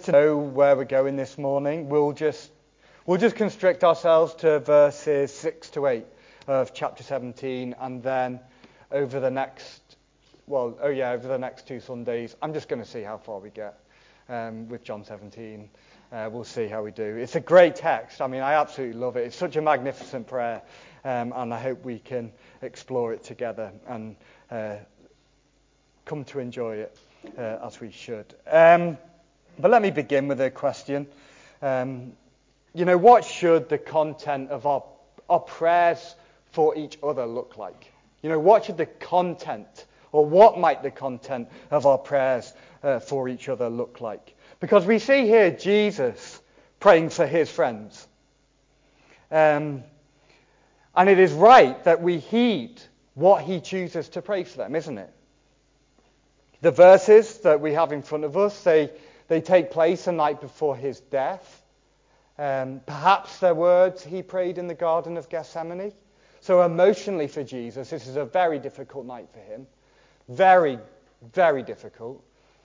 just to know where we're going this morning, we'll just constrict ourselves to verses 6 to 8 of chapter 17, and then over the next two Sundays, I'm just going to see how far we get with John 17. We'll see how we do. It's a great text. I mean, I absolutely love it. It's such a magnificent prayer, and I hope we can explore it together and come to enjoy it as we should. But let me begin with a question. What should the content of our prayers for each other look like? What should the content, or what might the content of our prayers for each other look like? Because we see here Jesus praying for his friends. And it is right that we heed what he chooses to pray for them, isn't it? The verses that we have in front of us, they take place the night before his death. Perhaps they're words he prayed in the Garden of Gethsemane. So emotionally for Jesus, this is a very difficult night for him. Very, very difficult.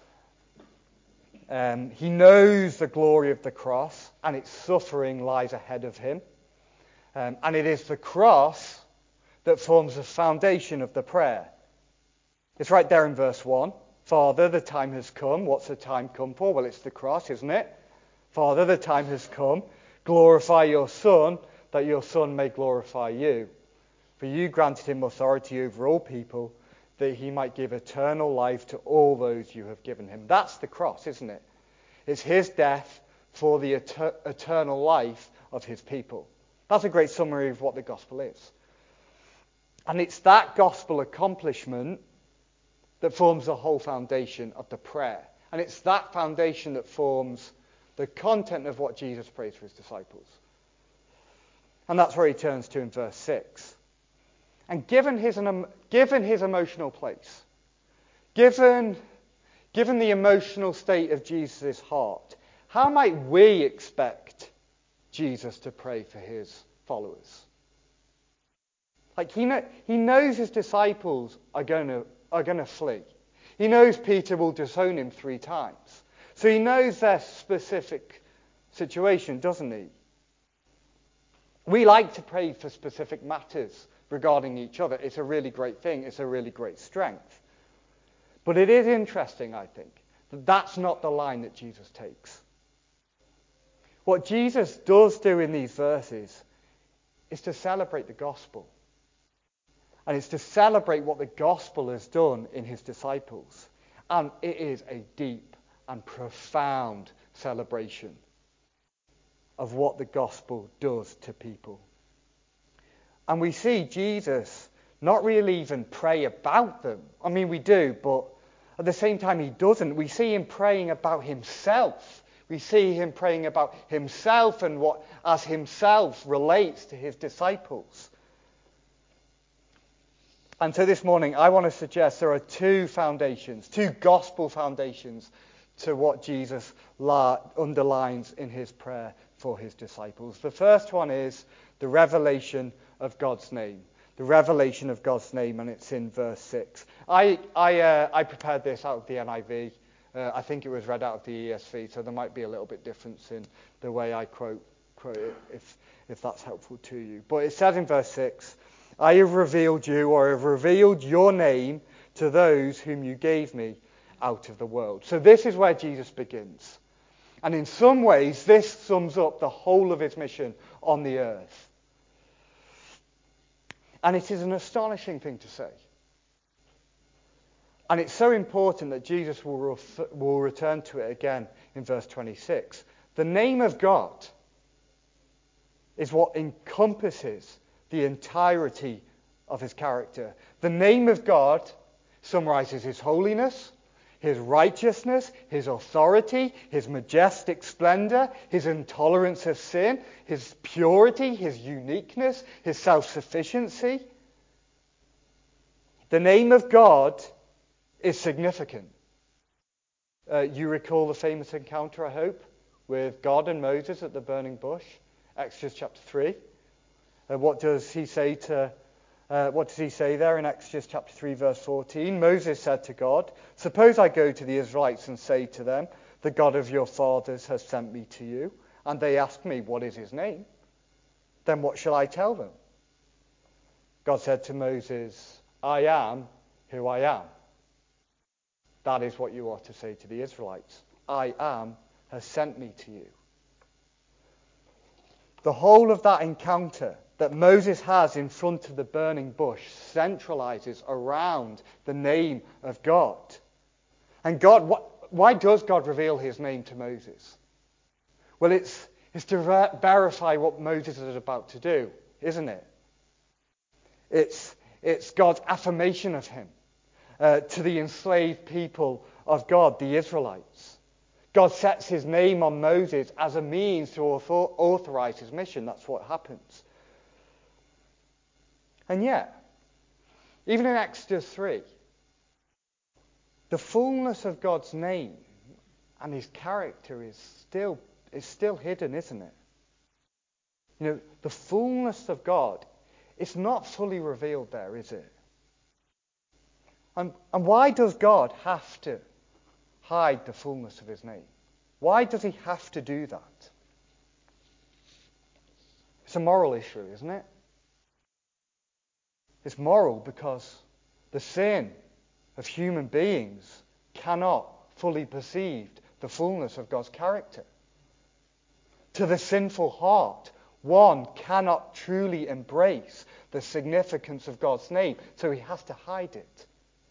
He knows the glory of the cross, and its suffering lies ahead of him. And it is the cross that forms the foundation of the prayer. It's right there in verse 1. Father, the time has come. What's the time come for? Well, it's the cross, isn't it? Father, the time has come. Glorify your Son, that your Son may glorify you. For you granted him authority over all people, that he might give eternal life to all those you have given him. That's the cross, isn't it? It's his death for the eternal life of his people. That's a great summary of what the gospel is. And it's that gospel accomplishment that forms the whole foundation of the prayer. And it's that foundation that forms the content of what Jesus prays for his disciples. And that's where he turns to in verse 6. And given his emotional place, given the emotional state of Jesus' heart, how might we expect Jesus to pray for his followers? Like he knows his disciples are going to flee. He knows Peter will disown him 3 times. So he knows their specific situation, doesn't he? We like to pray for specific matters regarding each other. It's a really great thing. It's a really great strength. But it is interesting, I think, that that's not the line that Jesus takes. What Jesus does do in these verses is to celebrate the gospel. And it's to celebrate what the gospel has done in his disciples. And it is a deep and profound celebration of what the gospel does to people. And we see Jesus not really even pray about them. I mean, we do, but at the same time he doesn't. We see him praying about himself. We see him praying about himself and what as himself relates to his disciples. And so this morning, I want to suggest there are 2 foundations, 2 gospel foundations to what Jesus underlines in his prayer for his disciples. The first one is the revelation of God's name. The revelation of God's name, and it's in verse 6. I prepared this out of the NIV. I think it was read out of the ESV, so there might be a little bit difference in the way I quote it, if that's helpful to you. But it says in verse 6, I have revealed you, or have revealed your name to those whom you gave me out of the world. So this is where Jesus begins. And in some ways, this sums up the whole of his mission on the earth. And it is an astonishing thing to say. And it's so important that Jesus will return to it again in verse 26. The name of God is what encompasses the entirety of his character. The name of God summarizes his holiness, his righteousness, his authority, his majestic splendor, his intolerance of sin, his purity, his uniqueness, his self-sufficiency. The name of God is significant. You recall the famous encounter, I hope, with God and Moses at the burning bush, Exodus chapter 3. What does he say there in Exodus chapter 3 verse 14? Moses said to God, suppose I go to the Israelites and say to them, the God of your fathers has sent me to you, and they ask me, what is his name? Then what shall I tell them? God said to Moses, I am who I am. That is what you are to say to the Israelites. I am has sent me to you. The whole of that encounter that Moses has in front of the burning bush centralizes around the name of God. And God, why does God reveal his name to Moses? Well, it's to verify what Moses is about to do, isn't it? It's God's affirmation of him to the enslaved people of God, the Israelites. God sets his name on Moses as a means to authorize his mission. That's what happens. And yet, even in Exodus 3, the fullness of God's name and his character is still hidden, isn't it? You know, the fullness of God, it's not fully revealed there, is it? And why does God have to hide the fullness of his name? Why does he have to do that? It's a moral issue, isn't it? It's moral because the sin of human beings cannot fully perceive the fullness of God's character. To the sinful heart, one cannot truly embrace the significance of God's name, so he has to hide it.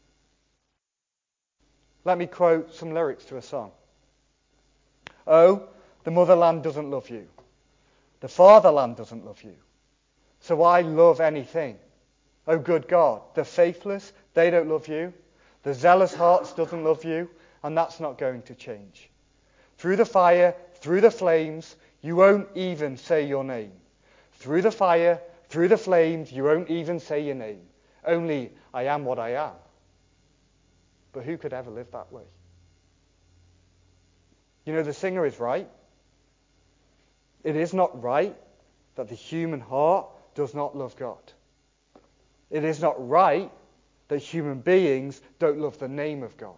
Let me quote some lyrics to a song. Oh, the motherland doesn't love you. The fatherland doesn't love you. So I love anything. Oh, good God, the faithless, they don't love you. The zealous hearts doesn't love you, and that's not going to change. Through the fire, through the flames, you won't even say your name. Through the fire, through the flames, you won't even say your name. Only, I am what I am. But who could ever live that way? You know, the singer is right. It is not right that the human heart does not love God. It is not right that human beings don't love the name of God.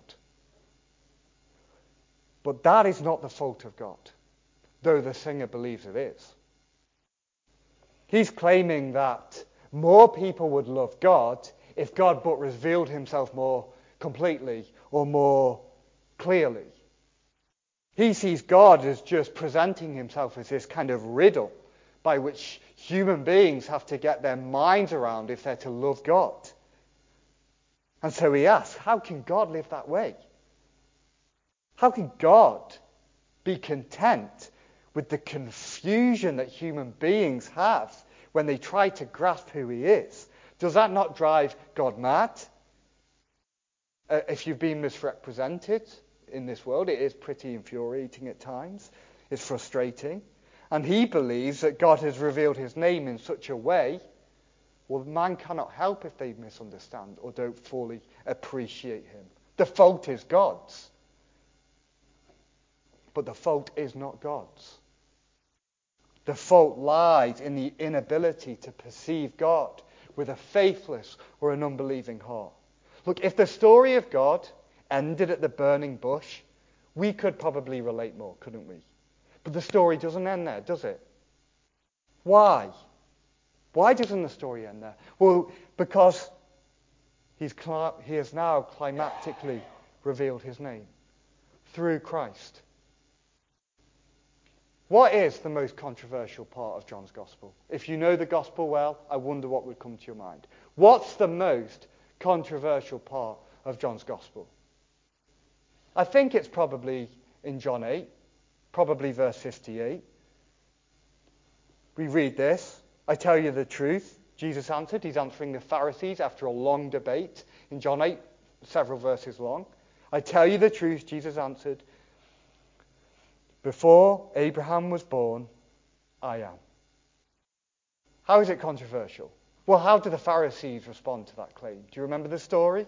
But that is not the fault of God, though the singer believes it is. He's claiming that more people would love God if God but revealed himself more completely or more clearly. He sees God as just presenting himself as this kind of riddle by which human beings have to get their minds around if they're to love God. And so he asks, how can God live that way? How can God be content with the confusion that human beings have when they try to grasp who he is? Does that not drive God mad? If you've been misrepresented in this world, it is pretty infuriating at times. It's frustrating. And he believes that God has revealed his name in such a way, well, man cannot help if they misunderstand or don't fully appreciate him. The fault is God's. But the fault is not God's. The fault lies in the inability to perceive God with a faithless or an unbelieving heart. Look, if the story of God ended at the burning bush, we could probably relate more, couldn't we? But the story doesn't end there, does it? Why? Why doesn't the story end there? Well, because he has now climactically revealed his name through Christ. What is the most controversial part of John's Gospel? If you know the Gospel well, I wonder what would come to your mind. What's the most controversial part of John's Gospel? I think it's probably in John 8, probably verse 58. We read this. I tell you the truth, Jesus answered. He's answering the Pharisees after a long debate in John 8, several verses long. I tell you the truth, Jesus answered. Before Abraham was born, I am. How is it controversial? Well, how do the Pharisees respond to that claim? Do you remember the story?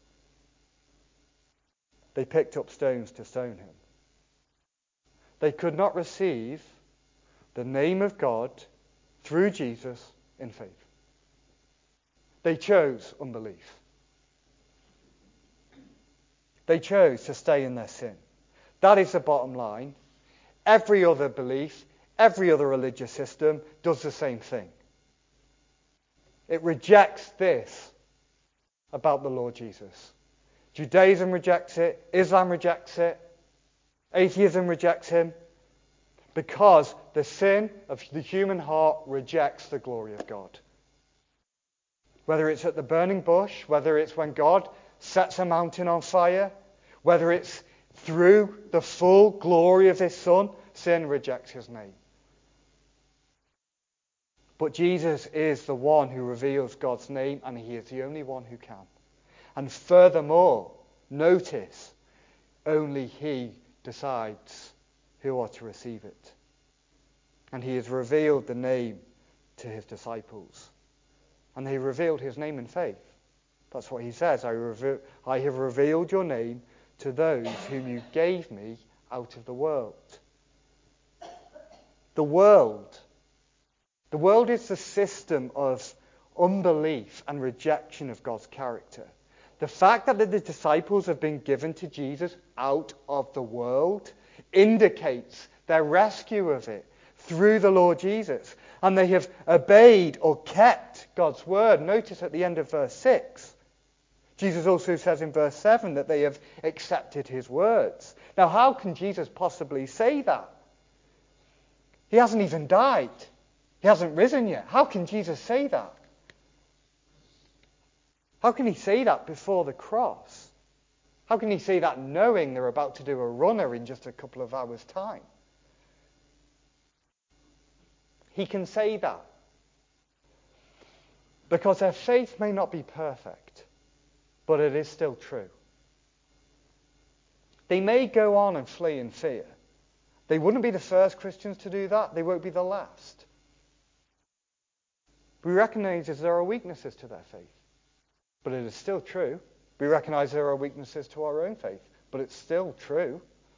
They picked up stones to stone him. They could not receive the name of God through Jesus in faith. They chose unbelief. They chose to stay in their sin. That is the bottom line. Every other belief, every other religious system does the same thing. It rejects this about the Lord Jesus. Judaism rejects it. Islam rejects it. Atheism rejects him. Because the sin of the human heart rejects the glory of God. Whether it's at the burning bush, whether it's when God sets a mountain on fire, whether it's through the full glory of his Son, sin rejects his name. But Jesus is the one who reveals God's name, and he is the only one who can. And furthermore, notice, only he decides who are to receive it. And he has revealed the name to his disciples. And they revealed his name in faith. That's what he says. I have revealed your name to those whom you gave me out of the world. The world is the system of unbelief and rejection of God's character. The fact that the disciples have been given to Jesus out of the world indicates their rescue of it through the Lord Jesus. And they have obeyed or kept God's word. Notice at the end of verse 6, Jesus also says in verse 7 that they have accepted his words. Now, how can Jesus possibly say that? He hasn't even died. He hasn't risen yet. How can Jesus say that? How can he say that before the cross? How can he say that knowing they're about to do a runner in just a couple of hours' time? He can say that because their faith may not be perfect, but it is still true. They may go on and flee in fear. They wouldn't be the first Christians to do that. They won't be the last. We recognize that there are weaknesses to their faith, but it is still true. We recognize there are weaknesses to our own faith, but it's still true.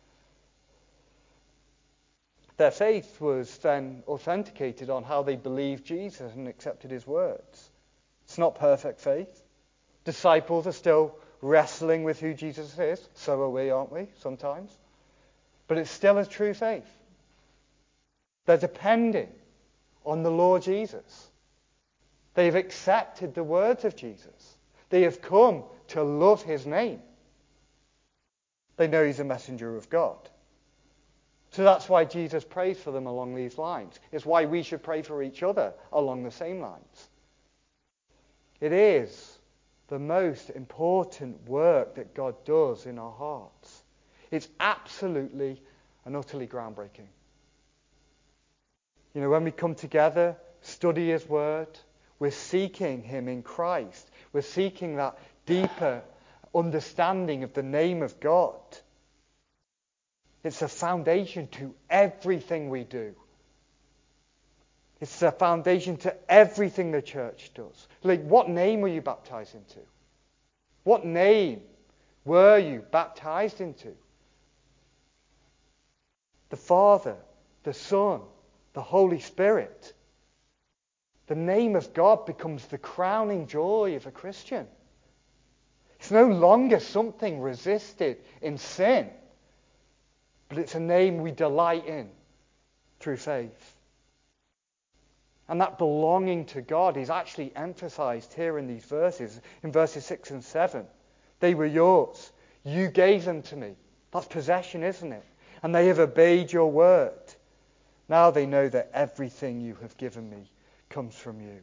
Their faith was then authenticated on how they believed Jesus and accepted his words. It's not perfect faith. Disciples are still wrestling with who Jesus is. So are we, aren't we, sometimes? But it's still a true faith. They're depending on the Lord Jesus. They've accepted the words of Jesus. They have come to love his name. They know he's a messenger of God. So that's why Jesus prays for them along these lines. It's why we should pray for each other along the same lines. It is the most important work that God does in our hearts. It's absolutely and utterly groundbreaking. You know, when we come together, study his word, we're seeking him in Christ. We're seeking that deeper understanding of the name of God. It's a foundation to everything we do. It's a foundation to everything the church does. Like, what name were you baptized into? What name were you baptized into? The Father, the Son, the Holy Spirit. The name of God becomes the crowning joy of a Christian. It's no longer something resisted in sin, but it's a name we delight in through faith. And that belonging to God is actually emphasized here in these verses, in verses 6 and 7. They were yours. You gave them to me. That's possession, isn't it? And they have obeyed your word. Now they know that everything you have given me comes from you.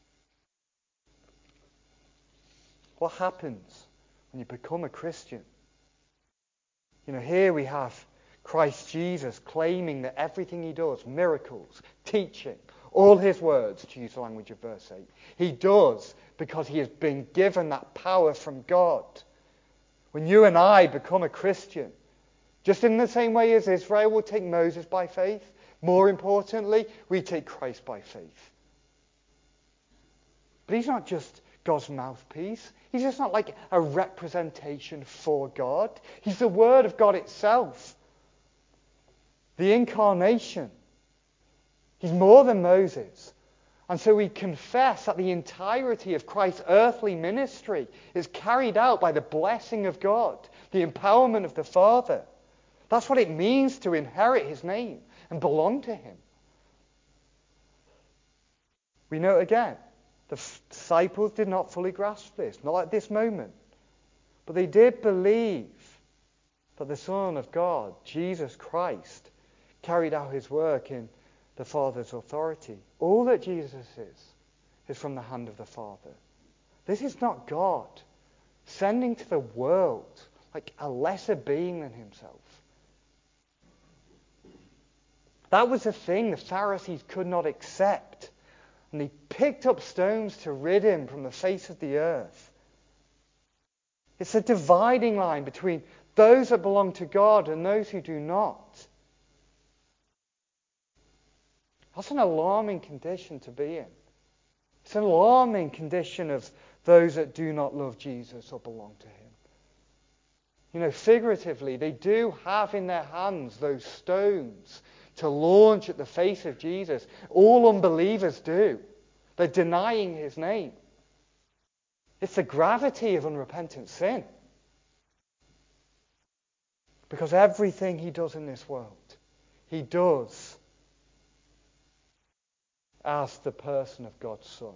What happens when you become a Christian? You know, here we have Christ Jesus claiming that everything he does, miracles, teaching, all his words, to use the language of verse 8, he does because he has been given that power from God. When you and I become a Christian, just in the same way as Israel will take Moses by faith, more importantly, we take Christ by faith. But he's not just God's mouthpiece. He's just not like a representation for God. He's the Word of God itself. The incarnation. He's more than Moses. And so we confess that the entirety of Christ's earthly ministry is carried out by the blessing of God, the empowerment of the Father. That's what it means to inherit his name and belong to him. We know again, the disciples did not fully grasp this, not at this moment. But they did believe that the Son of God, Jesus Christ, carried out his work in the Father's authority. All that Jesus is from the hand of the Father. This is not God sending to the world like a lesser being than himself. That was the thing the Pharisees could not accept. And they picked up stones to rid him from the face of the earth. It's a dividing line between those that belong to God and those who do not. That's an alarming condition to be in. It's an alarming condition of those that do not love Jesus or belong to him. You know, figuratively, they do have in their hands those stones to launch at the face of Jesus. All unbelievers do. They're denying his name. It's the gravity of unrepentant sin. Because everything he does in this world, he does as the person of God's Son.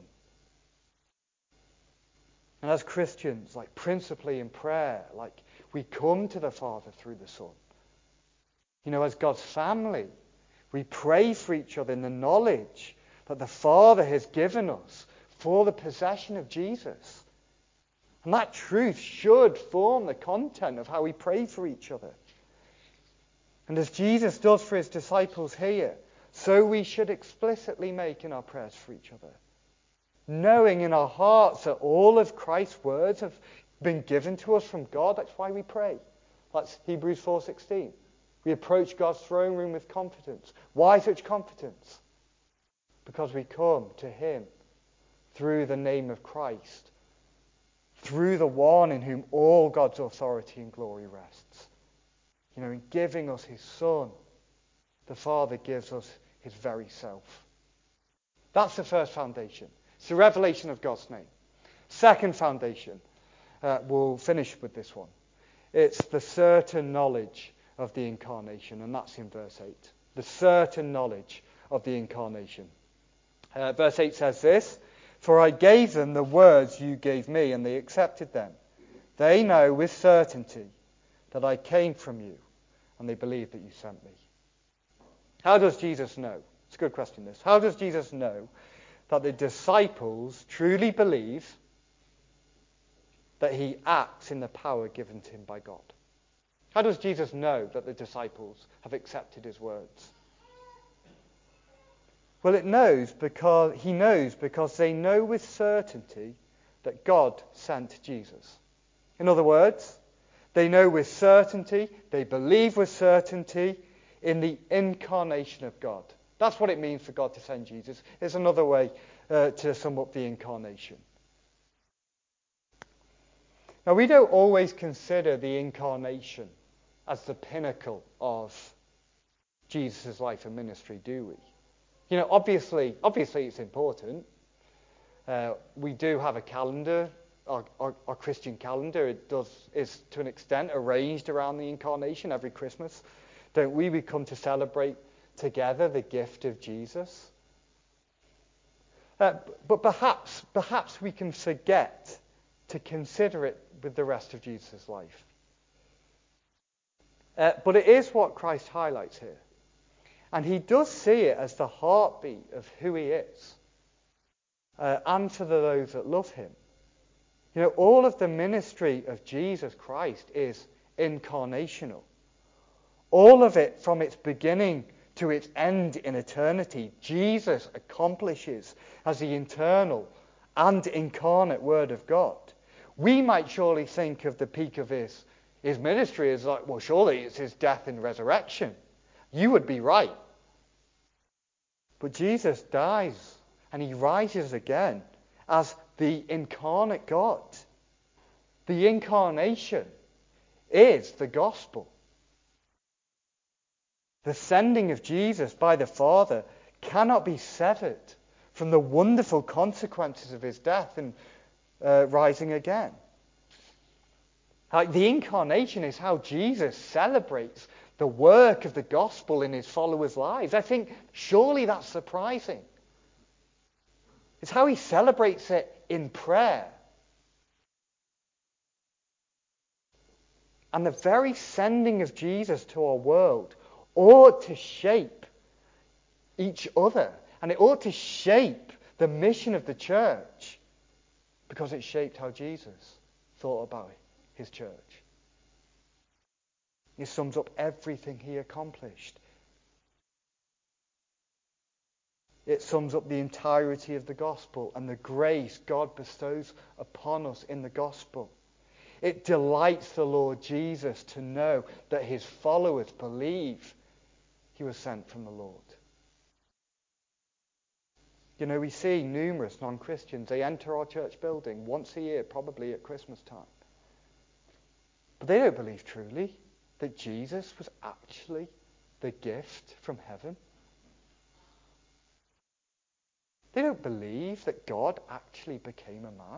And as Christians, like principally in prayer, like we come to the Father through the Son. You know, as God's family, we pray for each other in the knowledge that the Father has given us for the possession of Jesus. And that truth should form the content of how we pray for each other. And as Jesus does for his disciples here, so we should explicitly make in our prayers for each other. Knowing in our hearts that all of Christ's words have been given to us from God. That's why we pray. That's Hebrews 4:16. We approach God's throne room with confidence. Why such confidence? Because we come to him through the name of Christ, through the one in whom all God's authority and glory rests. You know, in giving us his Son, the Father gives us his very self. That's the first foundation. It's the revelation of God's name. Second foundation, we'll finish with this one. It's the certain knowledge of the incarnation, and that's in verse 8. The certain knowledge of the incarnation. Verse 8 says this, "For I gave them the words you gave me, and they accepted them. They know with certainty that I came from you, and they believe that you sent me." How does Jesus know? It's a good question, this. How does Jesus know that the disciples truly believe that he acts in the power given to him by God? How does Jesus know that the disciples have accepted his words? Well, he knows because they know with certainty that God sent Jesus. In other words, they know with certainty, they believe with certainty in the incarnation of God. That's what it means for God to send Jesus. It's another way to sum up the incarnation. Now, we don't always consider the incarnation as the pinnacle of Jesus' life and ministry, do we? You know, obviously it's important. We do have a calendar, our Christian calendar. Is to an extent arranged around the incarnation every Christmas. Don't we? We come to celebrate together the gift of Jesus. But perhaps we can forget to consider it with the rest of Jesus' life. But it is what Christ highlights here. And he does see it as the heartbeat of who he is. And for those that love him. You know, all of the ministry of Jesus Christ is incarnational. All of it from its beginning to its end in eternity, Jesus accomplishes as the eternal and incarnate Word of God. We might surely think of the peak of his ministry as like, well, surely it's his death and resurrection. You would be right. But Jesus dies and he rises again as the incarnate God. The incarnation is the gospel. The sending of Jesus by the Father cannot be severed from the wonderful consequences of his death and rising again. Like the incarnation is how Jesus celebrates the work of the gospel in his followers' lives. I think surely that's surprising. It's how he celebrates it in prayer. And the very sending of Jesus to our world ought to shape each other. And it ought to shape the mission of the church, because it shaped how Jesus thought about his church. It sums up everything he accomplished. It sums up the entirety of the gospel and the grace God bestows upon us in the gospel. It delights the Lord Jesus to know that his followers believe he was sent from the Lord. You know, we see numerous non-Christians. They enter our church building once a year, probably at Christmas time. But they don't believe truly that Jesus was actually the gift from heaven. They don't believe that God actually became a man.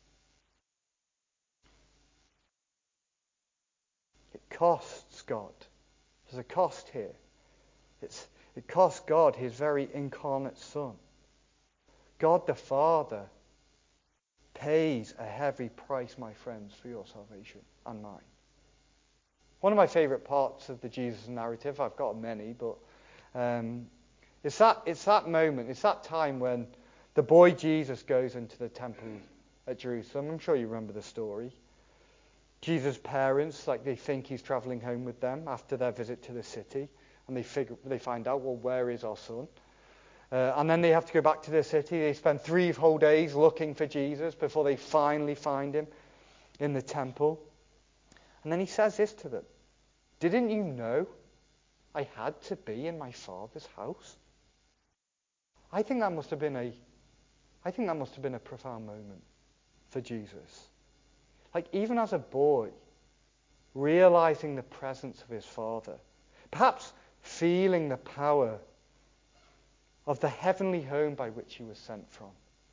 It costs God. There's a cost here. It costs God his very incarnate Son. God the Father pays a heavy price, my friends, for your salvation and mine. One of my favourite parts of the Jesus narrative, I've got many, but it's that moment, it's that time when the boy Jesus goes into the temple at Jerusalem. I'm sure you remember the story. Jesus' parents, they think he's travelling home with them after their visit to the city, and they find out, well, where is our son? And then they have to go back to the city. They spend 3 whole days looking for Jesus before they finally find him in the temple. And then he says this to them: "Didn't you know I had to be in my Father's house?" I think that must have been a profound moment for Jesus. Even as a boy, realizing the presence of his Father, perhaps feeling the power of the heavenly home by which he was sent from.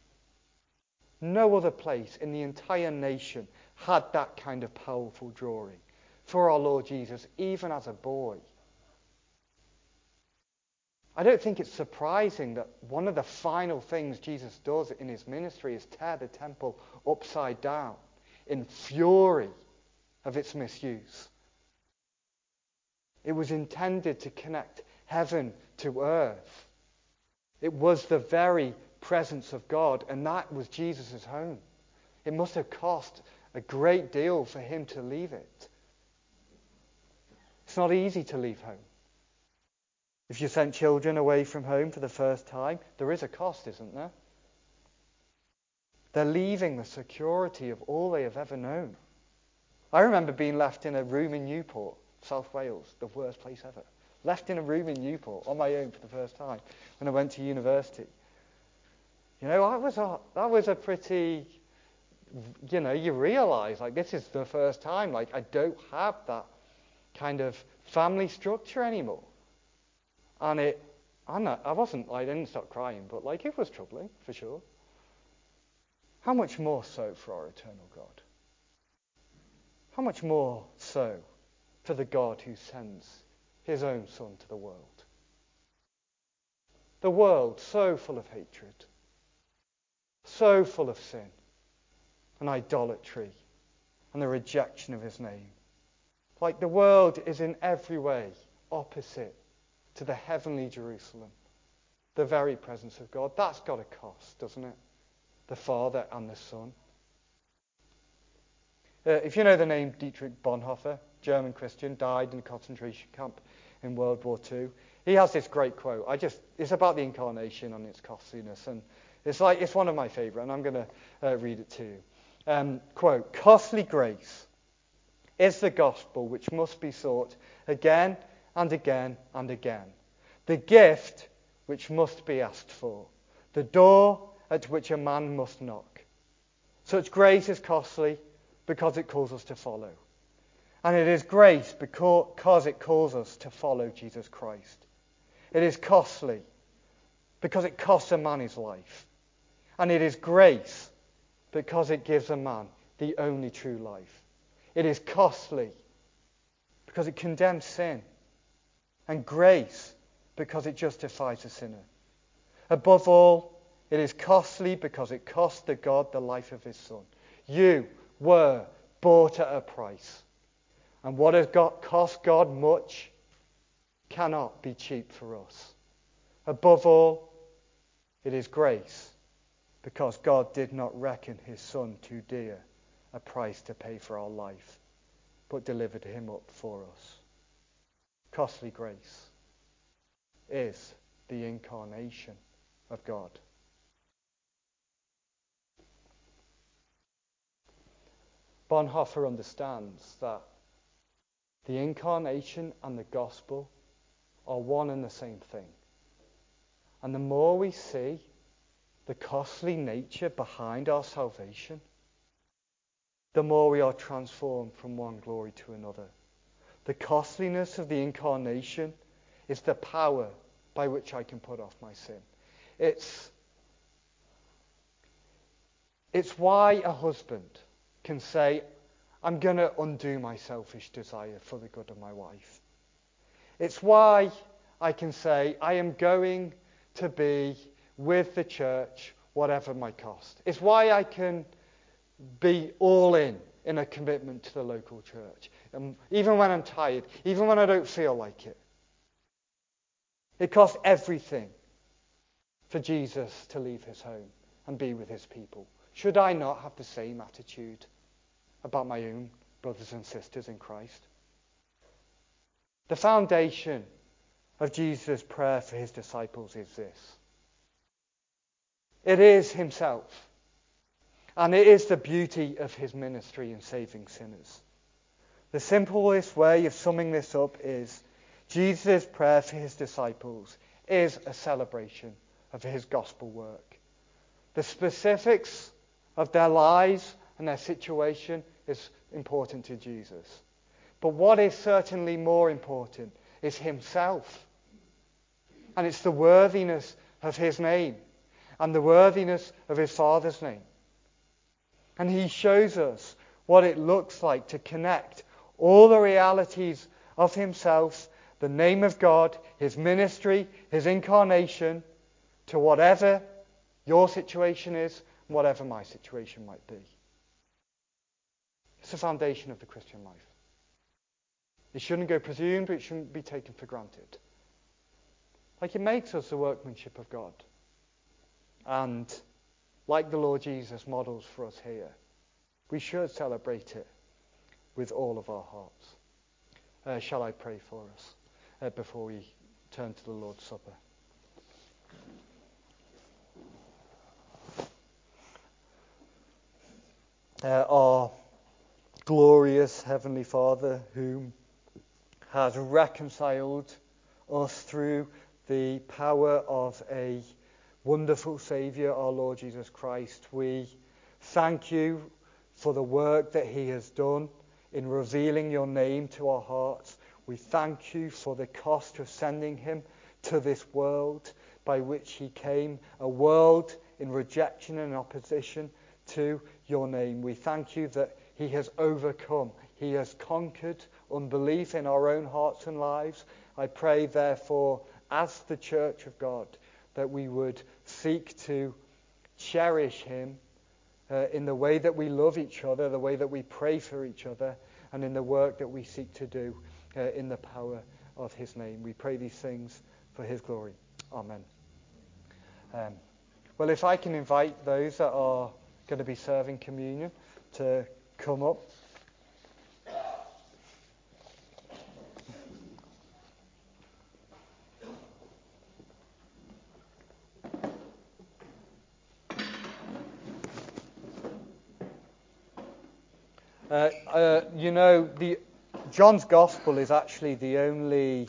No other place in the entire nation had that kind of powerful drawing for our Lord Jesus, even as a boy. I don't think it's surprising that one of the final things Jesus does in his ministry is tear the temple upside down in fury of its misuse. It was intended to connect heaven to earth. It was the very presence of God, and that was Jesus' home. It must have cost a great deal for him to leave it. It's not easy to leave home. If you send children away from home for the first time, there is a cost, isn't there? They're leaving the security of all they have ever known. I remember being left in a room in Newport, South Wales, the worst place ever. Left in a room in Newport on my own for the first time when I went to university. That was a pretty, you realise, this is the first time, I don't have that kind of family structure anymore. And I didn't stop crying, but it was troubling, for sure. How much more so for our eternal God? How much more so for the God who sends his own Son to the world? The world so full of hatred, so full of sin and idolatry and the rejection of his name. The world is in every way opposite to the heavenly Jerusalem, the very presence of God. That's got a cost, doesn't it? The Father and the Son. If you know the name Dietrich Bonhoeffer, German Christian, died in a concentration camp in World War II. He has this great quote. It's about the incarnation and its costliness, and it's one of my favourite, and I'm going to read it to you. Quote: "Costly grace is the gospel which must be sought again and again and again. The gift which must be asked for. The door at which a man must knock. Such grace is costly because it calls us to follow. And it is grace because it calls us to follow Jesus Christ. It is costly because it costs a man his life. And it is grace because it gives a man the only true life. It is costly because it condemns sin and grace because it justifies a sinner. Above all, it is costly because it cost the God the life of his Son. You were bought at a price. And what has cost God much cannot be cheap for us. Above all, it is grace because God did not reckon his Son too dear a price to pay for our life, but delivered him up for us. Costly grace is the incarnation of God. Bonhoeffer understands that the incarnation and the gospel are one and the same thing. And the more we see the costly nature behind our salvation, the more we are transformed from one glory to another. The costliness of the incarnation is the power by which I can put off my sin. It's why a husband can say, I'm going to undo my selfish desire for the good of my wife. It's why I can say, I am going to be with the church, whatever my cost. It's why I can be all in a commitment to the local church. Even when I'm tired, even when I don't feel like it. It costs everything for Jesus to leave his home and be with his people. Should I not have the same attitude about my own brothers and sisters in Christ? The foundation of Jesus' prayer for his disciples is this. It is himself. And it is the beauty of his ministry in saving sinners. The simplest way of summing this up is Jesus' prayer for his disciples is a celebration of his gospel work. The specifics of their lives and their situation is important to Jesus. But what is certainly more important is himself. And it's the worthiness of his name and the worthiness of his Father's name. And he shows us what it looks like to connect all the realities of himself, the name of God, his ministry, his incarnation, to whatever your situation is, whatever my situation might be. It's the foundation of the Christian life. It shouldn't go presumed, but it shouldn't be taken for granted. Like it makes us the workmanship of God. And like the Lord Jesus models for us here, we should celebrate it with all of our hearts. Shall I pray for us before we turn to the Lord's Supper? Our glorious Heavenly Father, whom has reconciled us through the power of a wonderful Saviour, our Lord Jesus Christ, we thank you for the work that he has done in revealing your name to our hearts. We thank you for the cost of sending him to this world by which he came, a world in rejection and opposition to your name. We thank you that he has overcome, he has conquered unbelief in our own hearts and lives. I pray, therefore, as the Church of God, that we would seek to cherish him in the way that we love each other, the way that we pray for each other, and in the work that we seek to do in the power of his name. We pray these things for his glory. Amen. Well, if I can invite those that are going to be serving communion to come up. John's Gospel is actually the only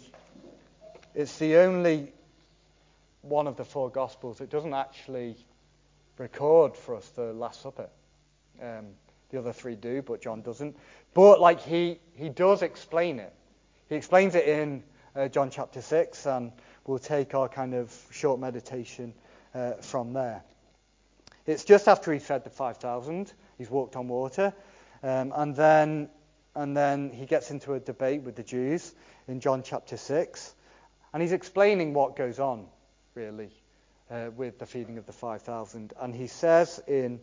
one of the four Gospels that doesn't actually record for us the Last Supper. The other three do, but John doesn't. But he does explain it. He explains it in John chapter 6, and we'll take our kind of short meditation from there. It's just after he fed the 5,000. He's walked on water. And then he gets into a debate with the Jews in John chapter 6. And he's explaining what goes on, really, with the feeding of the 5,000. And he says in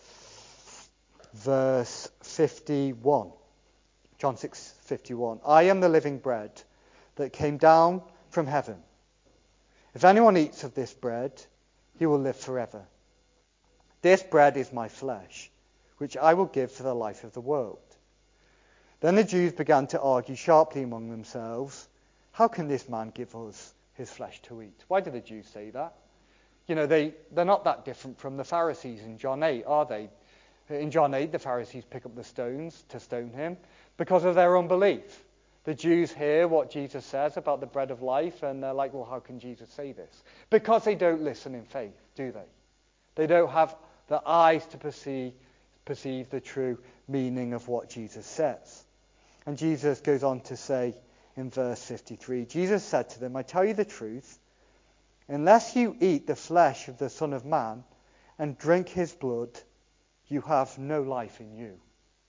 verse 51, John 6:51, I am the living bread that came down from heaven. If anyone eats of this bread, he will live forever. This bread is my flesh, which I will give for the life of the world. Then the Jews began to argue sharply among themselves, how can this man give us his flesh to eat? Why do the Jews say that? You know, they're not that different from the Pharisees in John 8, are they? In John 8, the Pharisees pick up the stones to stone him because of their unbelief. The Jews hear what Jesus says about the bread of life, and they're like, well, how can Jesus say this? Because they don't listen in faith, do they? They don't have the eyes to perceive the true meaning of what Jesus says. And Jesus goes on to say in verse 53, Jesus said to them, I tell you the truth, unless you eat the flesh of the Son of Man and drink his blood, you have no life in you.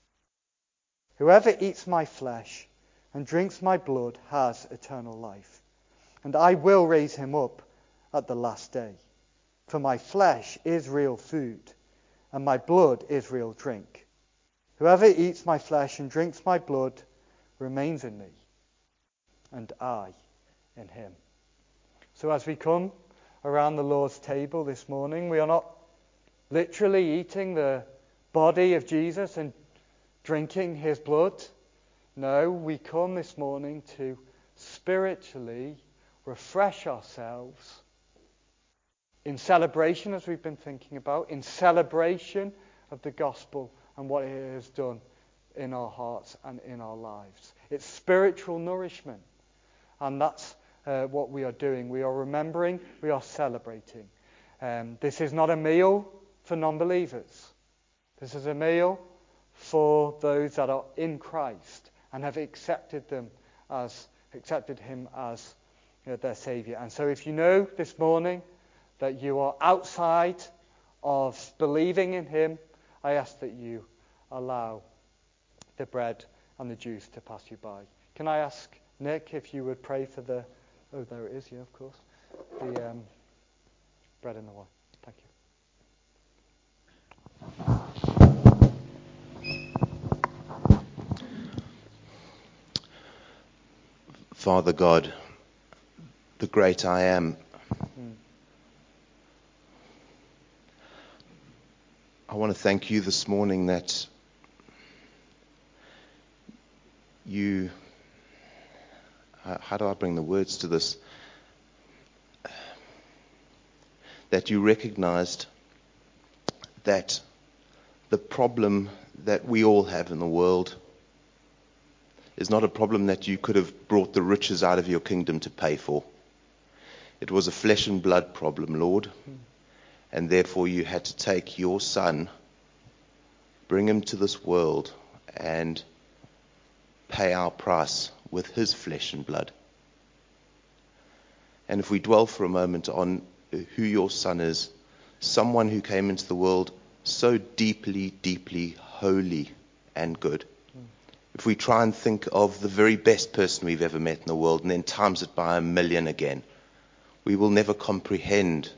Whoever eats my flesh and drinks my blood has eternal life, and I will raise him up at the last day. For my flesh is real food, and my blood is real drink. Whoever eats my flesh and drinks my blood remains in me, and I in him. So as we come around the Lord's table this morning, we are not literally eating the body of Jesus and drinking his blood. No, we come this morning to spiritually refresh ourselves in celebration, as we've been thinking about, in celebration of the gospel and what it has done in our hearts and in our lives. It's spiritual nourishment, and that's what we are doing. We are remembering, we are celebrating. This is not a meal for non-believers. This is a meal for those that are in Christ and have accepted him as their Saviour. And so if you know this morning that you are outside of believing in him, I ask that you allow the bread and the juice to pass you by. Can I ask Nick if you would pray for the... Oh, there it is, yeah, of course. The bread and the wine. Thank you. Father God, the great I am, I want to thank you this morning that you, how do I bring the words to this? That you recognized that the problem that we all have in the world is not a problem that you could have brought the riches out of your kingdom to pay for. It was a flesh and blood problem, Lord. And therefore you had to take your Son, bring him to this world, and pay our price with his flesh and blood. And if we dwell for a moment on who your Son is, someone who came into the world so deeply, deeply holy and good. If we try and think of the very best person we've ever met in the world and then times it by 1,000,000 again, we will never comprehend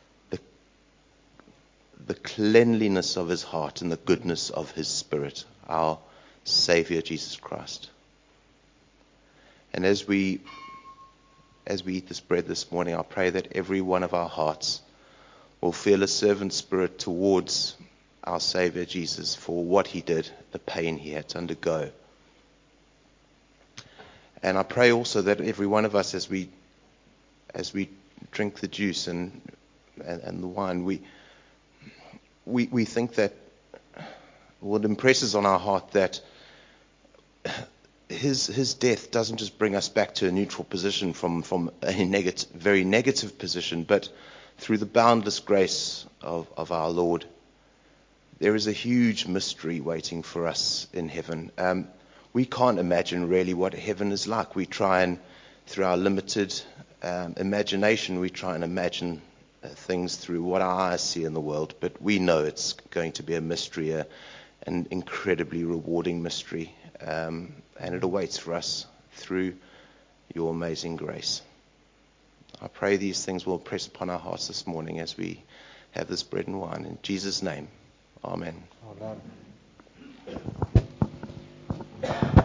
the cleanliness of his heart and the goodness of his spirit, our Savior Jesus Christ. And as we eat this bread this morning, I pray that every one of our hearts will feel a servant spirit towards our Savior Jesus for what he did, the pain he had to undergo. And I pray also that every one of us, as we drink the juice and the wine, we think that what impresses on our heart that his death doesn't just bring us back to a neutral position from a very negative position, but through the boundless grace of our Lord, there is a huge mystery waiting for us in heaven. We can't imagine really what heaven is like. We try and, through our limited imagination, we try and imagine things through what our eyes see in the world. But we know it's going to be a mystery, an incredibly rewarding mystery. And it awaits for us through your amazing grace. I pray these things will press upon our hearts this morning as we have this bread and wine. In Jesus' name, amen. Amen.